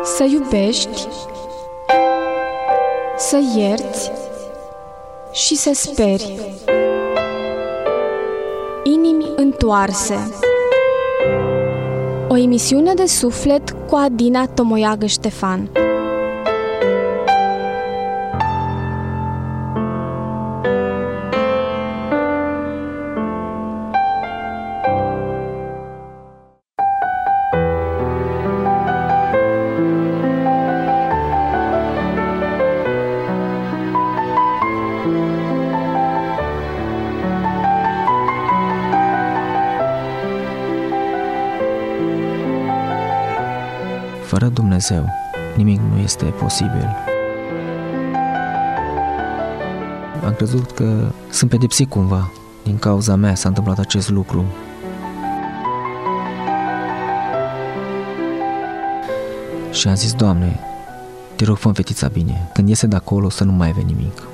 Să iubești, să ierți și să speri. Inimi întoarse. O emisiune de suflet cu Adina Tomoiagă Ștefan. Fără Dumnezeu, nimic nu este posibil. Am crezut că sunt pedepsit cumva. Din cauza mea s-a întâmplat acest lucru. Și am zis, Doamne, te rog, fă-mi fetița bine. Când iese de acolo să nu mai avem nimic.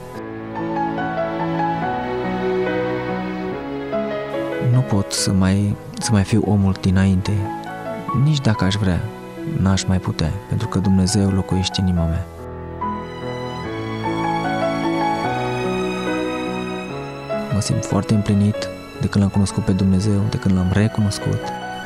Nu pot să mai fiu omul dinainte. Nici dacă aș vrea, n-aș mai putea, pentru că Dumnezeu locuiește în inima mea. Mă simt foarte împlinit de când l-am cunoscut pe Dumnezeu, de când l-am recunoscut.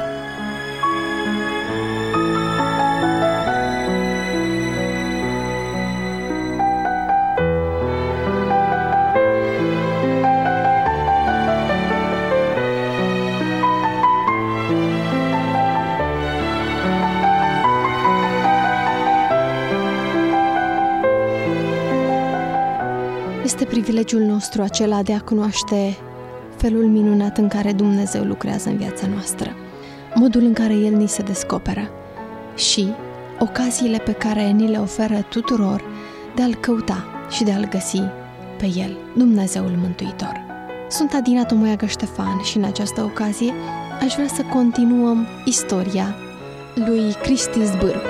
Este privilegiul nostru acela de a cunoaște felul minunat în care Dumnezeu lucrează în viața noastră, modul în care El ni se descoperă și ocaziile pe care ni le oferă tuturor de a-L căuta și de a-L găsi pe El, Dumnezeul Mântuitor. Sunt Adina Tomoiagă Ștefan și în această ocazie aș vrea să continuăm istoria lui Cristi Zbârcu.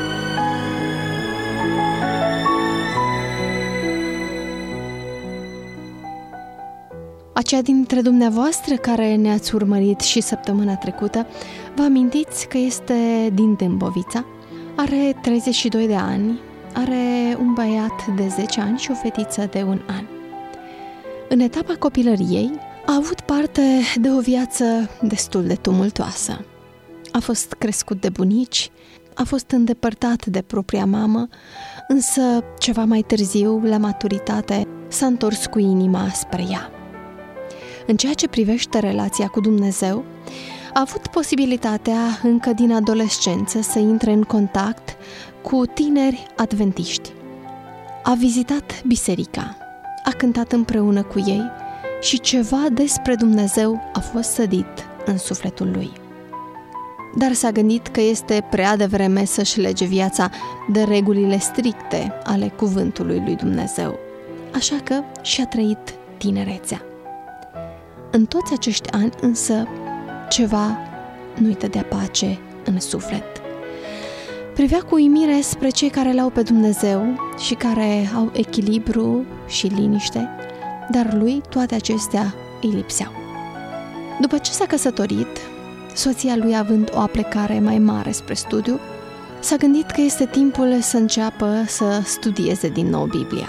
Aceia dintre dumneavoastră care ne-ați urmărit și săptămâna trecută, vă amintiți că este din Dâmbovița, are 32 de ani, are un băiat de 10 ani și o fetiță de 1 an. În etapa copilăriei a avut parte de o viață destul de tumultoasă. A fost crescut de bunici, a fost îndepărtat de propria mamă, însă ceva mai târziu, la maturitate, s-a întors cu inima spre ea. În ceea ce privește relația cu Dumnezeu, a avut posibilitatea încă din adolescență să intre în contact cu tineri adventiști. A vizitat biserica, a cântat împreună cu ei și ceva despre Dumnezeu a fost sădit în sufletul lui. Dar s-a gândit că este prea devreme să-și lege viața de regulile stricte ale cuvântului lui Dumnezeu, așa că și-a trăit tinerețea. În toți acești ani, însă, ceva nu-i dădea pace în suflet. Privea cu uimire spre cei care l-au pe Dumnezeu și care au echilibru și liniște, dar lui toate acestea îi lipseau. După ce s-a căsătorit, soția lui având o aplecare mai mare spre studiu, s-a gândit că este timpul să înceapă să studieze din nou Biblia.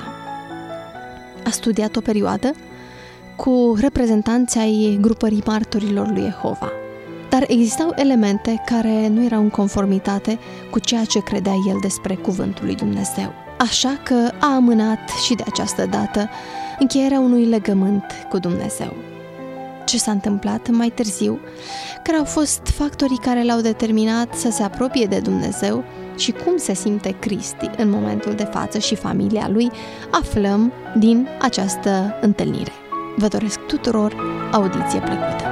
A studiat o perioadă cu reprezentanții ai grupării martorilor lui Jehova. Dar existau elemente care nu erau în conformitate cu ceea ce credea el despre cuvântul lui Dumnezeu. Așa că a amânat și de această dată încheierea unui legământ cu Dumnezeu. Ce s-a întâmplat mai târziu, care au fost factorii care l-au determinat să se apropie de Dumnezeu și cum se simte Cristi în momentul de față și familia lui, aflăm din această întâlnire. Vă doresc tuturor audiție plăcută!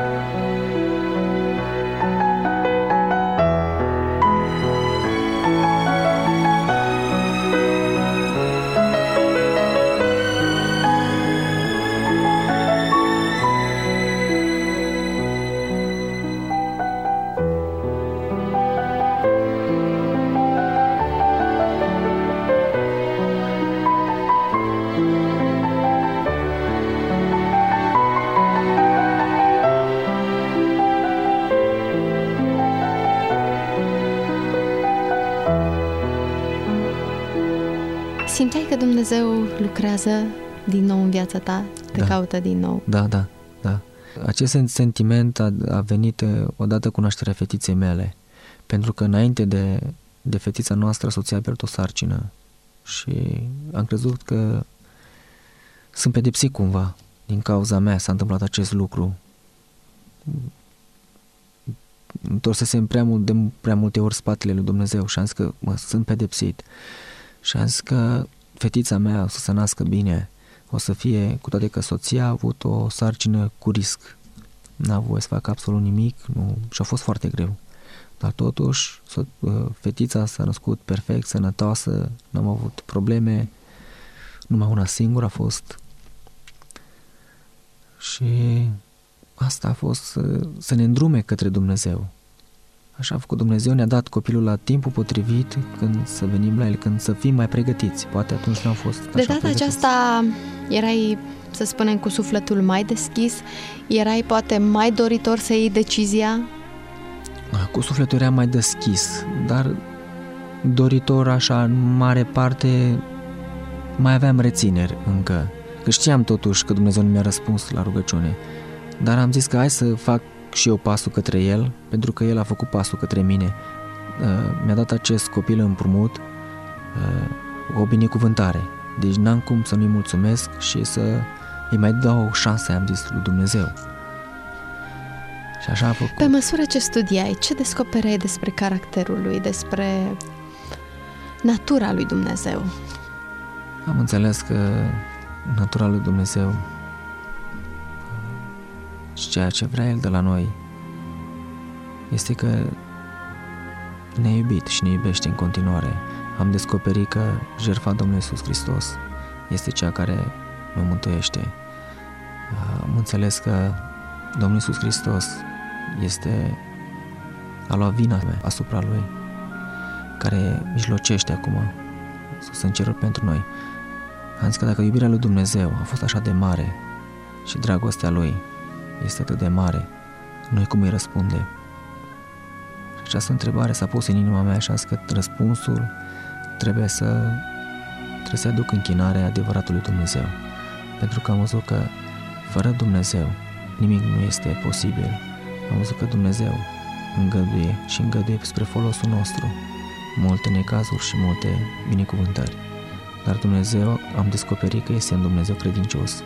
Simțeai că Dumnezeu lucrează din nou în viața ta? Te caută din nou? Da. Acest sentiment a venit odată cu nașterea fetiței mele, pentru că înainte de fetița noastră, soția a pierdut o sarcină și am crezut că sunt pedepsit cumva. Din cauza mea s-a întâmplat acest lucru. Întorsesem de prea multe ori spatele lui Dumnezeu și am zis că sunt pedepsit. Și am zis că fetița mea o să se nască bine, o să fie, cu toate că soția a avut o sarcină cu risc. N-a voie să facă absolut nimic, și a fost foarte greu. Dar totuși, fetița s-a născut perfect, sănătoasă, n-am avut probleme, numai una singură a fost. Și asta a fost să ne îndrume către Dumnezeu. Așa a făcut Dumnezeu, ne-a dat copilul la timpul potrivit, când să venim la el, când să fim mai pregătiți. Poate atunci n-am fost așa de data pregătiți. aceasta erai, să spunem, cu sufletul mai deschis? Erai poate mai doritor să iei decizia? Cu sufletul eram mai deschis, dar doritor așa, în mare parte, mai aveam rețineri încă. Că știam totuși că Dumnezeu nu mi-a răspuns la rugăciune. Dar am zis că hai să fac și eu pasul către El, pentru că El a făcut pasul către mine. Mi-a dat acest copil împrumut, o binecuvântare. Deci n-am cum să nu-i mulțumesc și să îi mai dau o șansă, am zis, lui Dumnezeu. Și așa a făcut. Pe măsură ce studiai, ce descopereai despre caracterul lui, despre natura lui Dumnezeu? Am înțeles că natura lui Dumnezeu și ceea ce vrea El de la noi este că ne-a iubit și ne iubește în continuare. Am descoperit că jertfa Domnului Iisus Hristos este cea care mă mântuiește. Am înțeles că Domnul Iisus Hristos a luat vina asupra Lui, care mijlocește acum sus în cerul pentru noi. Am zis că dacă iubirea lui Dumnezeu a fost așa de mare și dragostea Lui este atât de mare, noi cum îi răspundem? Și această întrebare s-a pus în inima mea și am zis că răspunsul trebuie să aduc închinarea adevăratului Dumnezeu. Pentru că am văzut că fără Dumnezeu nimic nu este posibil. Am văzut că Dumnezeu îngăduie spre folosul nostru multe necazuri și multe binecuvântări. Dar Dumnezeu, am descoperit că este un Dumnezeu credincios.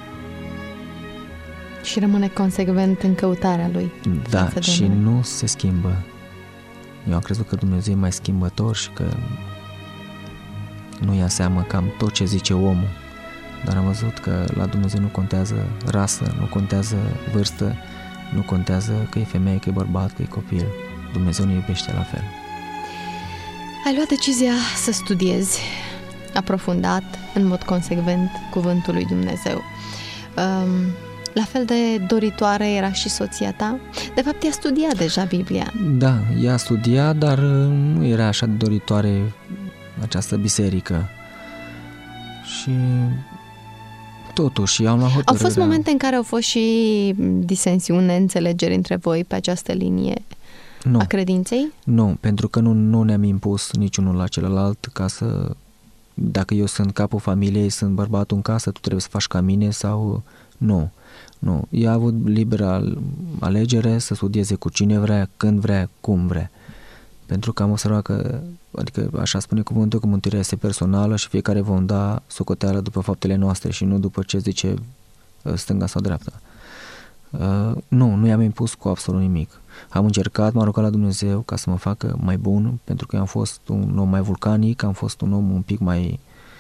Și rămâne consecvent în căutarea Lui. Da, și nu se schimbă. Eu am crezut că Dumnezeu e mai schimbător și că nu ia seamă cam tot ce zice omul. Dar am văzut că la Dumnezeu nu contează rasă, nu contează vârstă, nu contează că e femeie, că e bărbat, că e copil. Dumnezeu ne iubește la fel. Ai luat decizia să studiezi aprofundat, în mod consecvent, cuvântul lui Dumnezeu. La fel de doritoare era și soția ta? De fapt, ea studia deja Biblia. Da, ea studia, dar nu era așa de doritoare această biserică. Și totuși am luat hotărârea. Au fost momente în care au fost și disensiuni, neînțelegeri între voi pe această linie a credinței? Nu, pentru că nu ne-am impus niciunul la celălalt ca să... Dacă eu sunt capul familiei, sunt bărbatul în casă, tu trebuie să faci ca mine sau... Nu. Ea a avut liberă alegere să studieze cu cine vrea, când vrea, cum vrea. Pentru că am observat că, adică așa spune cuvântul, că mântuirea este personală și fiecare vom da socoteală după faptele noastre și nu după ce zice stânga sau dreapta. Nu i-am impus cu absolut nimic. Am încercat, m-am rugat la Dumnezeu ca să mă facă mai bun, pentru că eu am fost un om mai vulcanic, am fost un om un pic mai,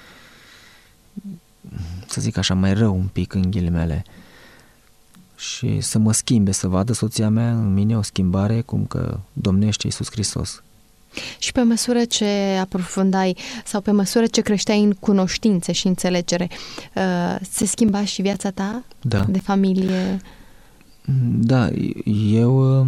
să zic așa, mai rău un pic în ghilimele. Și să mă schimbe, să vadă soția mea în mine o schimbare, cum că domnește Iisus Hristos. Și pe măsură ce aprofundai sau pe măsură ce creșteai în cunoștințe și înțelegere, se schimba și viața ta de familie? Da, eu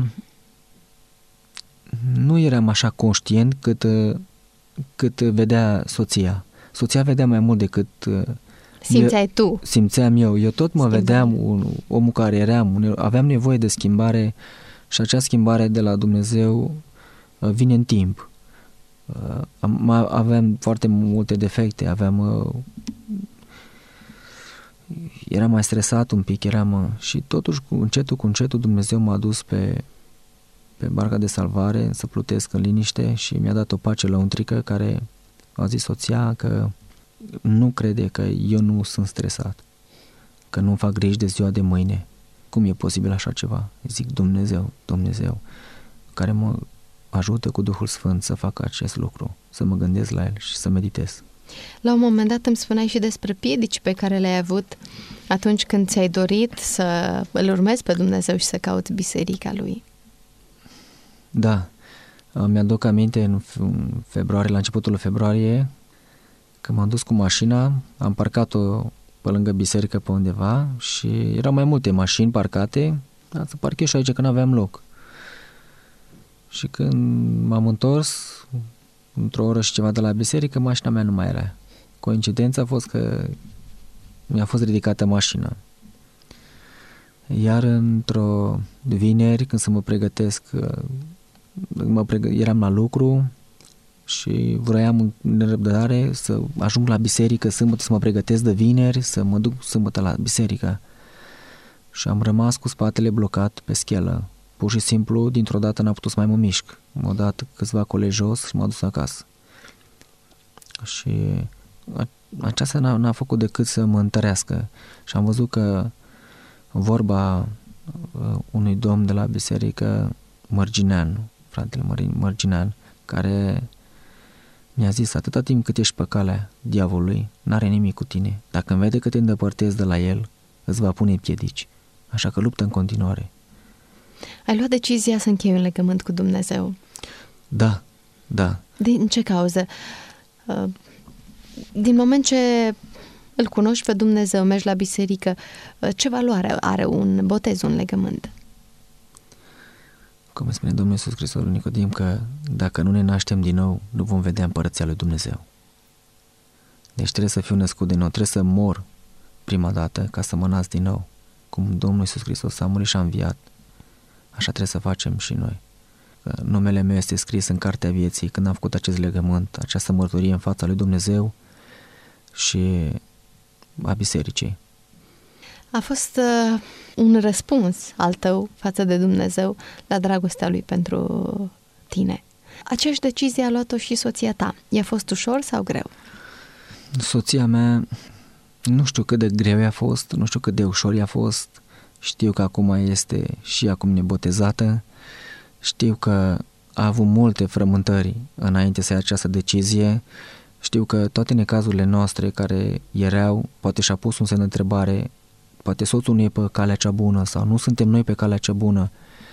nu eram așa conștient cât vedea soția. Soția vedea mai mult decât... Simțeai tu? Simțeam eu. Eu tot mă vedeam omul care eram. Aveam nevoie de schimbare și acea schimbare de la Dumnezeu vine în timp. Aveam foarte multe defecte, eram mai stresat un pic, și totuși cu încetul Dumnezeu m-a dus pe barca de salvare să plutesc în liniște și mi-a dat o pace lăuntrică care a zis soția că nu crede că eu nu sunt stresat, că nu-mi fac griji de ziua de mâine. Cum e posibil așa ceva? Zic Dumnezeu, care mă ajută cu Duhul Sfânt să fac acest lucru, să mă gândesc la el și să meditez. La un moment dat îmi spuneai și despre piedici pe care le-ai avut atunci când ți-ai dorit să îl urmezi pe Dumnezeu și să cauți biserica lui. Da, mi-aduc aminte în februarie, la începutul februarie, când m-am dus cu mașina, am parcat-o pe lângă biserică pe undeva și erau mai multe mașini parcate, să parchez și aici că n-aveam loc. Și când m-am întors, într-o oră și ceva de la biserică, mașina mea nu mai era. Coincidența a fost că mi-a fost ridicată mașina. Iar într-o vineri, când să mă pregătesc, eram la lucru și vroiam în nerăbdare să ajung la biserică sâmbătă, să mă pregătesc de vineri, să mă duc sâmbătă la biserică. Și am rămas cu spatele blocat pe schelă. Pur și simplu, dintr-o dată n-am putut să mai mă mișc. M-au dat câțiva colegi jos și m-au dus acasă. Și aceasta n-a făcut decât să mă întărească. Și am văzut că vorba unui domn de la biserică, Mărginean, fratele Mărginean, care mi-a zis: atâta timp cât ești pe calea diavolului, n-are nimic cu tine. Dacă îmi vede că te îndepărtezi de la el, îți va pune piedici. Așa că luptă în continuare. Ai luat decizia să închei un legământ cu Dumnezeu. Da. Din ce cauză? Din moment ce îl cunoști pe Dumnezeu, mergi la biserică, ce valoare are un botez, un legământ? Cum spune Domnul Iisus Hristos lui Nicodim, că dacă nu ne naștem din nou, nu vom vedea împărăția lui Dumnezeu. Deci trebuie să fiu născut din nou, trebuie să mor prima dată ca să mă nasc din nou. Cum Domnul Iisus Hristos a murit și a înviat, așa trebuie să facem și noi. Că numele meu este scris în cartea vieții când am făcut acest legământ, această mărturie în fața lui Dumnezeu și a bisericii. A fost un răspuns al tău față de Dumnezeu la dragostea lui pentru tine. Aceeași decizie a luat-o și soția ta. I-a fost ușor sau greu? Soția mea, nu știu cât de greu i-a fost, nu știu cât de ușor i-a fost. Știu că acum este și acum nebotezată. Știu că a avut multe frământări înainte să ia această decizie. Știu că toate necazurile noastre care erau, poate și-a pus un semn de întrebare, poate soțul nu e pe calea cea bună sau nu suntem noi pe calea cea bună.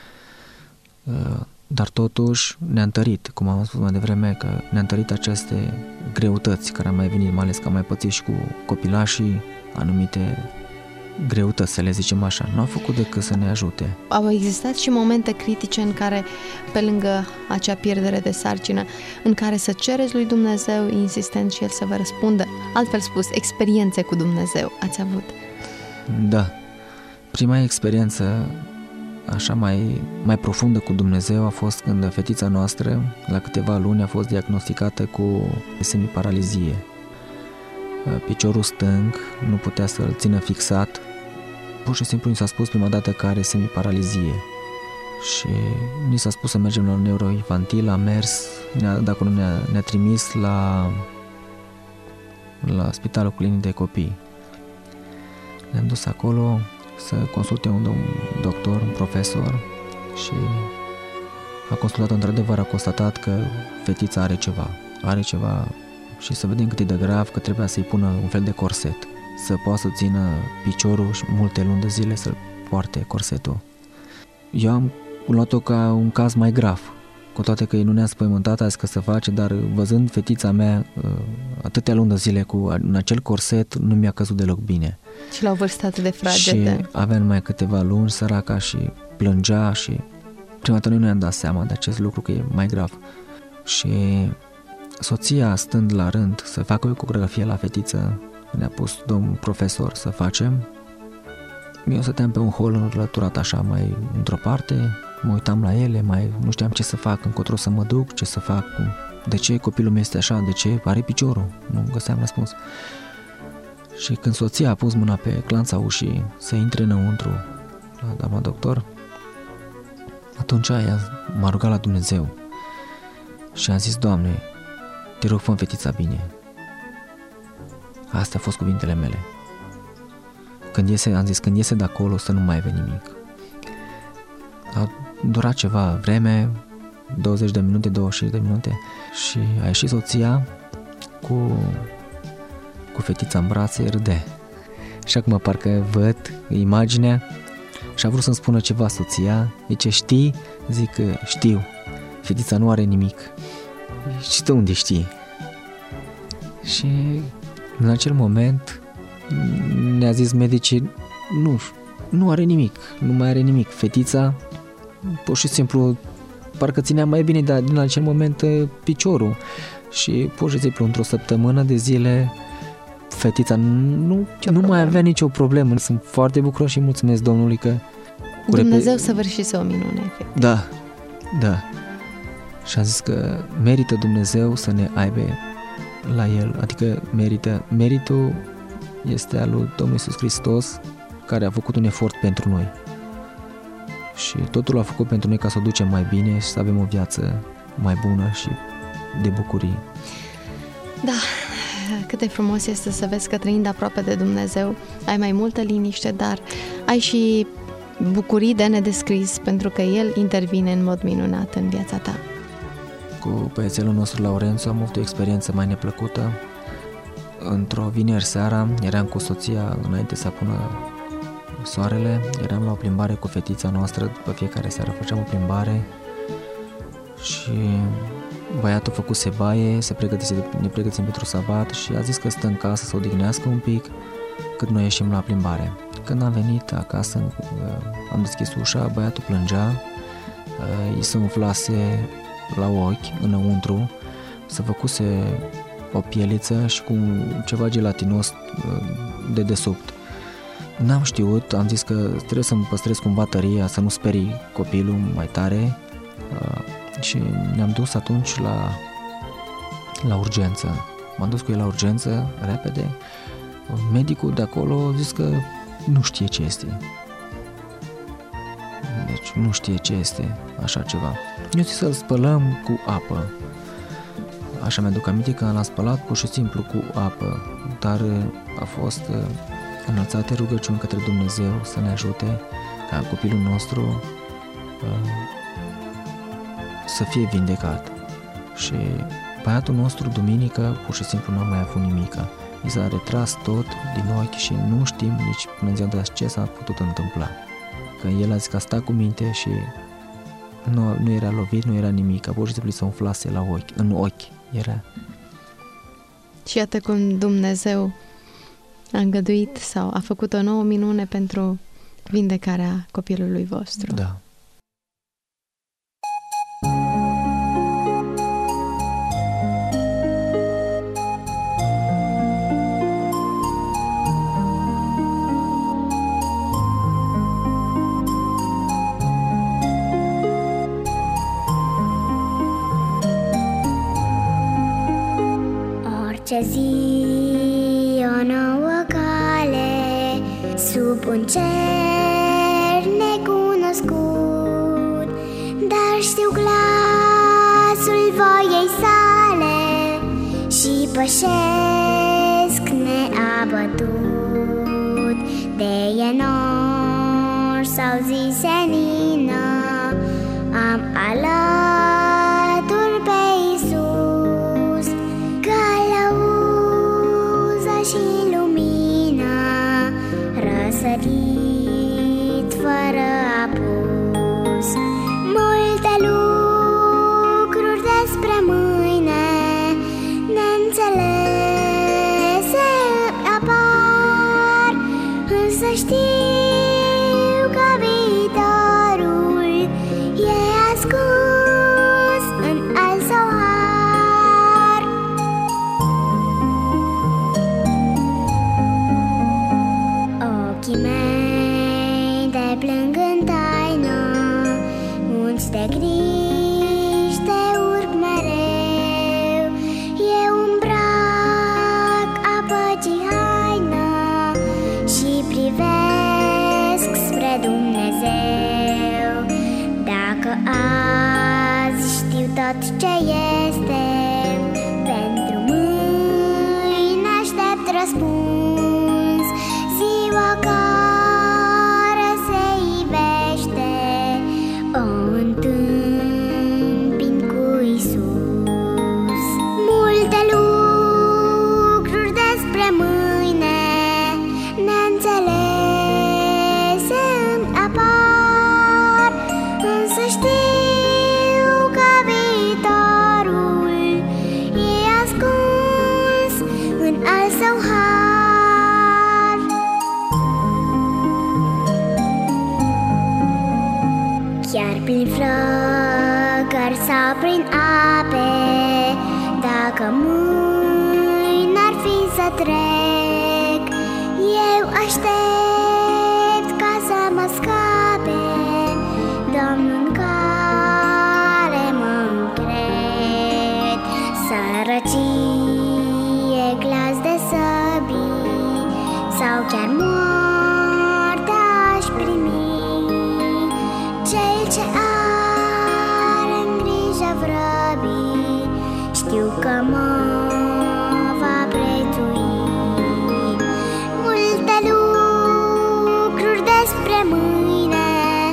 Dar totuși ne-a întărit, cum am spus mai devreme, că ne-a întărit aceste greutăți care au mai venit, mai ales că am mai pățit și cu copilașii anumite greutăți, să le zicem așa. Nu au făcut decât să ne ajute. Au existat și momente critice în care, pe lângă acea pierdere de sarcină, în care să cereți lui Dumnezeu insistent și El să vă răspundă. Altfel spus, experiențe cu Dumnezeu ați avut? Da. Prima experiență așa mai profundă cu Dumnezeu a fost când fetița noastră, la câteva luni, a fost diagnosticată cu semiparalizie. Piciorul stâng nu putea să-l țină fixat. Pur și simplu ni s-a spus prima dată că are semiparalizie. Și ni s-a spus să mergem la un neuroinfantil, am mers, dacă nu ne-a trimis la Spitalul Clinic de Copii. Ne-am dus acolo să consulte un doctor, un profesor, și a consultat, într-adevăr, a constatat că fetița are ceva și să vedem cât e de grav, că trebuia să-i pună un fel de corset, să poată să țină piciorul și multe luni de zile să poarte corsetul. Eu am luat-o ca un caz mai grav, cu toate că ei nu ne-a spăimântat, a zis că se face, dar văzând fetița mea atâtea luni de zile în acel corset, nu mi-a căzut deloc bine. Și la o vârstă atât de fragedă. Și avea numai câteva luni, săraca, și plângea și prima dată nu ne-am dat seama de acest lucru, că e mai grav. Și soția, stând la rând să facă o ecografie la fetiță, ne-a pus domnul profesor să facem. Eu stăteam pe un hol înlăturat așa, mai într-o parte, mă uitam la ele, nu știam ce să fac, încotro să mă duc, ce să fac. de ce copilul meu este așa, de ce are piciorul, nu găseam răspuns. Și când soția a pus mâna pe clanța ușii să intre înăuntru la doamna doctor, atunci ea m-a rugat la Dumnezeu și a zis: Doamne, te rog, fă-mi fetița bine. Astea au fost cuvintele mele. Am zis, când iese de acolo să nu mai aibă nimic. A durat ceva vreme, 20 de minute, 25 de minute, și a ieșit soția cu fetița în brațe, râde. Și acum parcă văd imaginea și a vrut să-mi spună ceva soția. Zice: știi? Zic: știu, fetița nu are nimic. Și tu unde știi? Și în acel moment ne-a zis medicii: nu are nimic, nu mai are nimic. Fetița pur și simplu parcă ținea mai bine, dar din acel moment piciorul. Și pur și simplu într-o săptămână de zile fetița nu mai avea nicio problemă. Sunt foarte bucuros și mulțumesc Domnului că Dumnezeu săvârșise o minune, efectiv. Da. Și am zis că merită Dumnezeu să ne aibă la El, adică meritul este al lui Domnul Iisus Hristos, care a făcut un efort pentru noi. Și totul a făcut pentru noi ca să o ducem mai bine și să avem o viață mai bună și de bucurii. Da, cât de frumos este să vezi că trăind aproape de Dumnezeu ai mai multă liniște, dar ai și bucurii de nedescris, pentru că El intervine în mod minunat în viața ta. Cu băiețelul nostru Laurențiu am avut o experiență mai neplăcută. Într-o vineri seara eram cu soția înainte să pună soarele, eram la o plimbare cu fetița noastră, după fiecare seară făceam o plimbare și băiatul făcuse baie, ne pregătim pentru sabat și a zis că stă în casă să odihnească un pic cât noi ieșim la plimbare. Când am venit acasă, am deschis ușa, băiatul plângea, îi se umflase la ochi, înăuntru, se făcuse o pieliță și cu ceva gelatinos de desubt. N-am știut, am zis că trebuie să-mi păstrez cumva tăria, să nu sperii copilul mai tare, și ne-am dus atunci la urgență. M-am dus cu el la urgență, repede. Medicul de acolo a zis că nu știe ce este. Deci nu știe ce este așa ceva. Eu zic să-l spălăm cu apă. Așa mi-aduc aminte că l-am spălat pur și simplu cu apă, dar a fost înălțate rugăciuni către Dumnezeu să ne ajute ca copilul nostru să fie vindecat. Și băiatul nostru duminică pur și simplu n-a mai avut nimica. I s-a retras tot din ochi și nu știm nici până în ziua de azi ce s-a putut întâmpla. Că el a zis că a stat cu minte și nu era lovit, nu era nimic, pur și simplu se umflase la ochi, în ochi era. Și iată cum Dumnezeu a îngăduit sau a făcut o nouă minune pentru vindecarea copilului vostru. Da. Orice zi, o nouă cale, sub un cer necunoscut, dar știu glasul voiei sale și pășesc neabătut. De e nor sau zi senină, am alături pe Iisus, călăuza și lumina, răsărit fără apus. Multe lucruri despre mâine neînțelese apar, însă știu că viitorul e ascuns dacă mâine ar fi să trec, eu aștept ca să mă scape Domnul în care mă încred. Sărăcie, glas de săbii sau chiar moarte aș primi, cel ce are în grijă vrăbii știu că mă va prețui. Multe lucruri despre mâine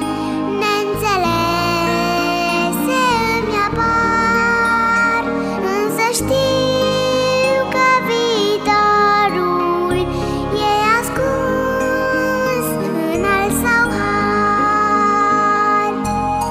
neînțelese îmi apar, însă știu că viitorul e ascuns în al său har.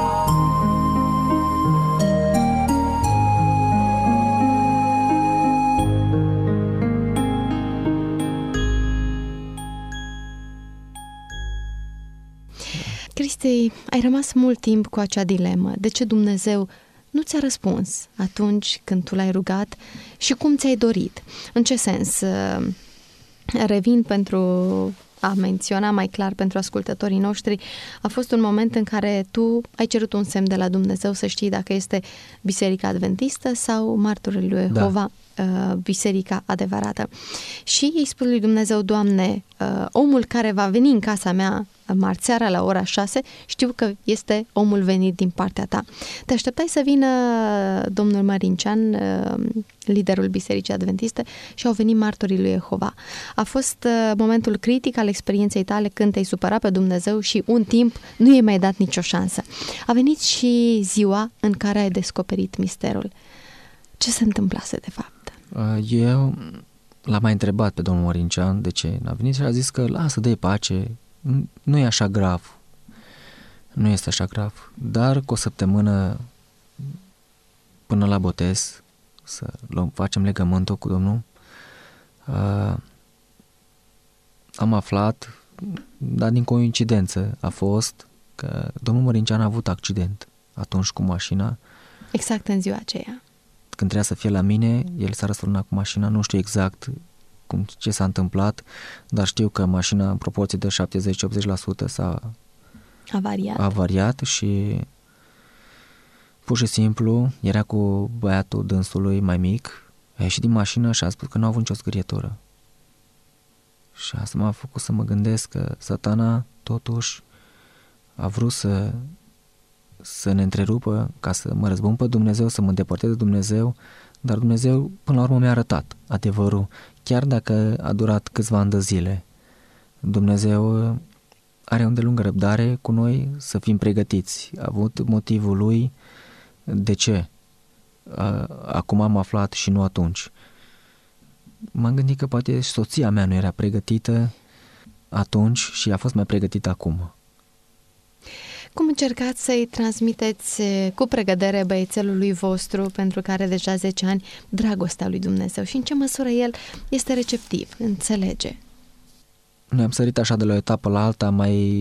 Cristi, ai rămas mult timp cu acea dilemă. De ce Dumnezeu nu ți-a răspuns atunci când tu l-ai rugat și cum ți-ai dorit? În ce sens? Revin pentru a menționa mai clar pentru ascultătorii noștri, a fost un moment în care tu ai cerut un semn de la Dumnezeu să știi dacă este Biserica Adventistă sau Martorii lui Jehova, biserica adevărată. Și îi spus lui Dumnezeu: Doamne, omul care va veni în casa mea marțeara la ora 6, știu că este omul venit din partea ta. Te așteptai să vină domnul Mărincean, liderul Bisericii Adventiste, și au venit Martorii lui Jehova. A fost momentul critic al experienței tale când te-ai supărat pe Dumnezeu și un timp nu i-ai mai dat nicio șansă. A venit și ziua în care ai descoperit misterul. Ce se întâmplase de fapt? Eu l-am mai întrebat pe domnul Mărincean de ce n-a venit și a zis că lasă, dă-i pace, nu e așa grav. Nu este așa grav. Dar cu o săptămână până la botez, să facem legământul cu Domnul, am aflat, dar din coincidență a fost că domnul Mărincean a avut accident atunci cu mașina. Exact în ziua aceea. Când trebuia să fie la mine, el s-a răsturnat cu mașina, nu știu exact ce s-a întâmplat, dar știu că mașina în proporție de 70-80% s-a avariat și pur și simplu era cu băiatul dânsului mai mic, a ieșit din mașină și a spus că nu a avut nicio zgârietură. Și asta m-a făcut să mă gândesc că Satana totuși a vrut să ne întrerupă ca să mă răzbun pe Dumnezeu, să mă îndepărtez de Dumnezeu, dar Dumnezeu până la urmă mi-a arătat adevărul, chiar dacă a durat câțiva ani de zile. Dumnezeu are o îndelungă răbdare cu noi, să fim pregătiți. A avut motivul lui de ce. Acum am aflat și nu atunci. M-am gândit că poate și soția mea nu era pregătită atunci și a fost mai pregătită acum. Cum încercați să-i transmiteți cu pregădere băiețelului vostru, pentru care deja 10 ani, dragostea lui Dumnezeu și în ce măsură el este receptiv, înțelege? Noi am sărit așa de la o etapă la alta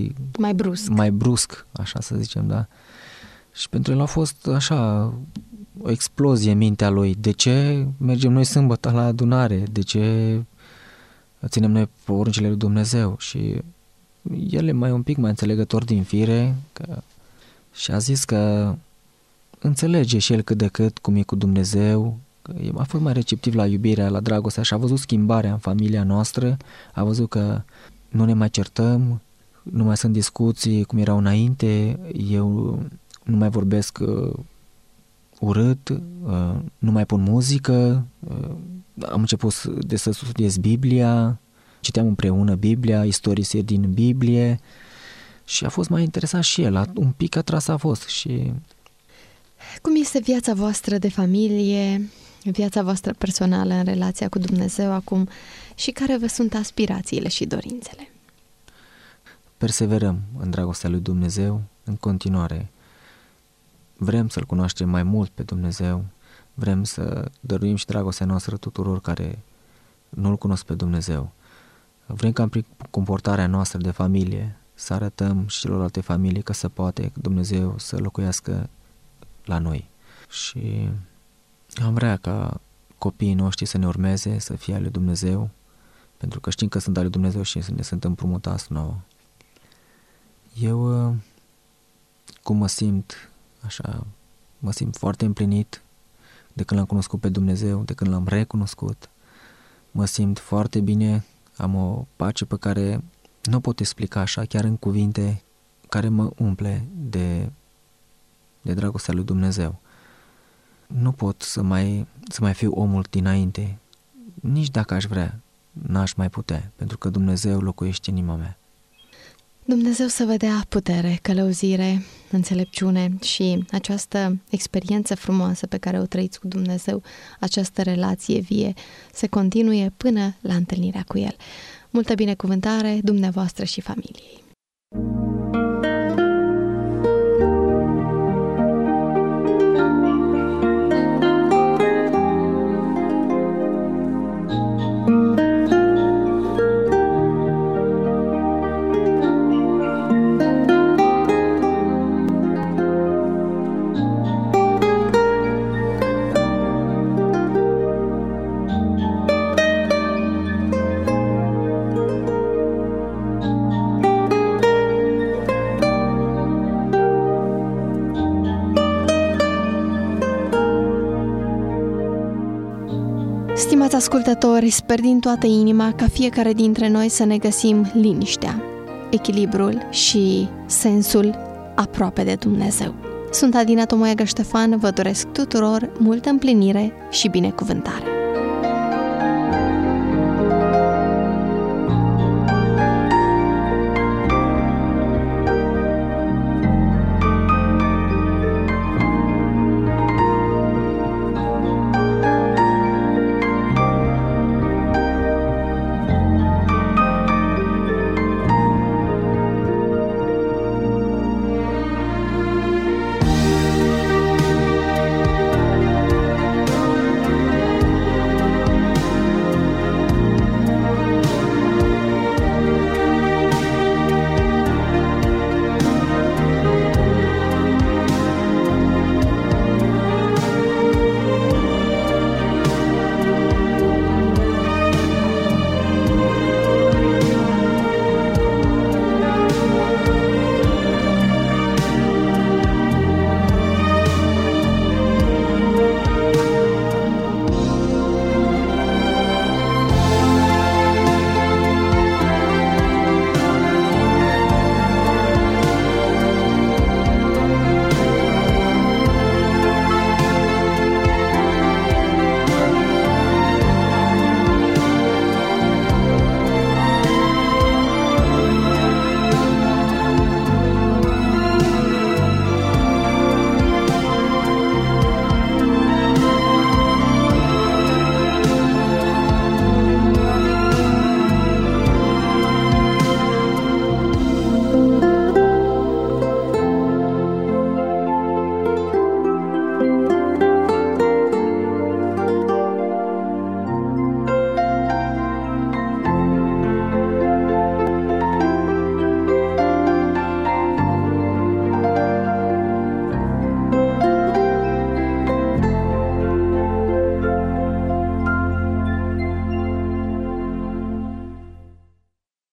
mai brusc, așa să zicem, da. Și pentru el a fost așa o explozie în mintea lui. De ce mergem noi sâmbătă la adunare? De ce ținem noi poruncile lui Dumnezeu? Și el e mai un pic mai înțelegător din fire și a zis că înțelege și el cât de cât cum e cu Dumnezeu, că a fost mai receptiv la iubirea, la dragostea și a văzut schimbarea în familia noastră, a văzut că nu ne mai certăm, nu mai sunt discuții cum erau înainte, eu nu mai vorbesc urât, nu mai pun muzică, am început să studiez Biblia, citeam împreună Biblia, istorisiri din Biblie și a fost mai interesat și el, un pic atras a fost. Și cum este viața voastră de familie, viața voastră personală în relația cu Dumnezeu acum și care vă sunt aspirațiile și dorințele? Perseverăm în dragostea lui Dumnezeu în continuare. Vrem să-L cunoaștem mai mult pe Dumnezeu, vrem să dăruim și dragostea noastră tuturor care nu-L cunosc pe Dumnezeu. Vrem ca prin comportarea noastră de familie să arătăm și celorlalte familii că se poate Dumnezeu să locuiască la noi. Și am vrea ca copiii noștri să ne urmeze, să fie ale lui Dumnezeu, pentru că știm că sunt ale lui Dumnezeu și ne sunt împrumutați nouă. Eu, cum mă simt, așa, mă simt foarte împlinit de când l-am cunoscut pe Dumnezeu, de când l-am recunoscut. Mă simt foarte bine, am o pace pe care nu pot explica așa, chiar în cuvinte, care mă umple de dragostea lui Dumnezeu. Nu pot să mai fiu omul dinainte, nici dacă aș vrea, n-aș mai putea, pentru că Dumnezeu locuiește în inima mea. Dumnezeu să vă dea putere, călăuzire, înțelepciune și această experiență frumoasă pe care o trăiți cu Dumnezeu, această relație vie, se continue până la întâlnirea cu El. Multă binecuvântare dumneavoastră și familiei! Stimați ascultători, sper din toată inima ca fiecare dintre noi să ne găsim liniștea, echilibrul și sensul aproape de Dumnezeu. Sunt Adina Tomoiagă Ștefan, vă doresc tuturor multă împlinire și binecuvântare.